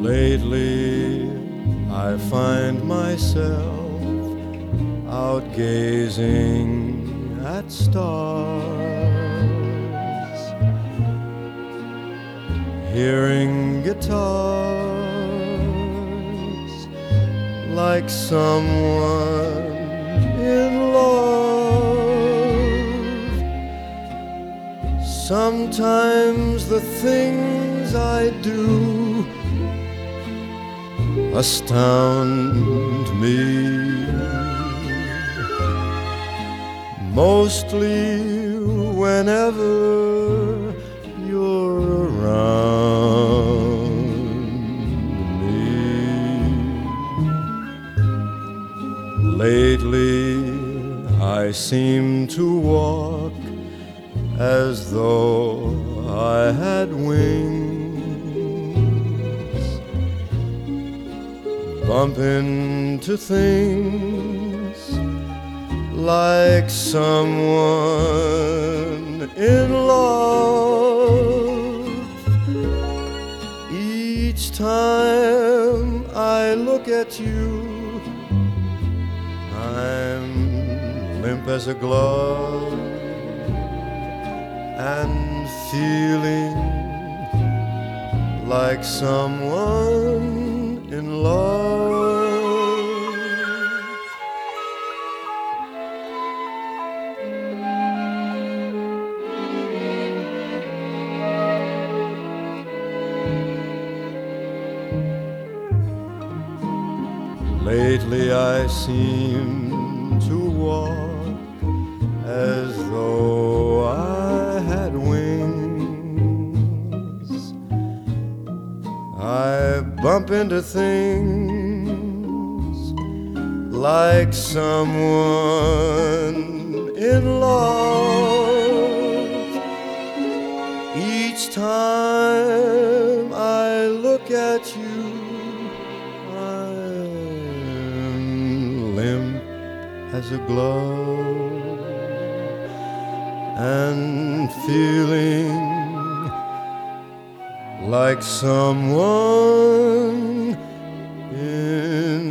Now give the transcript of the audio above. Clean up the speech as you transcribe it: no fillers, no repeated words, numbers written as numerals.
Lately, I find myself out gazing at stars, hearing guitars like someone in love. Sometimes the things I do astound me, mostly whenever you're around me. Lately I seem to walk as though I had wings, bump into things like someone in love. Each time I look at you, I'm limp as a glove and feeling like someone in love. Lately I seem to walk as though I had wings. I bump into things like someone in love. Each time I look at you, I'm limp as a glove and feeling like someone in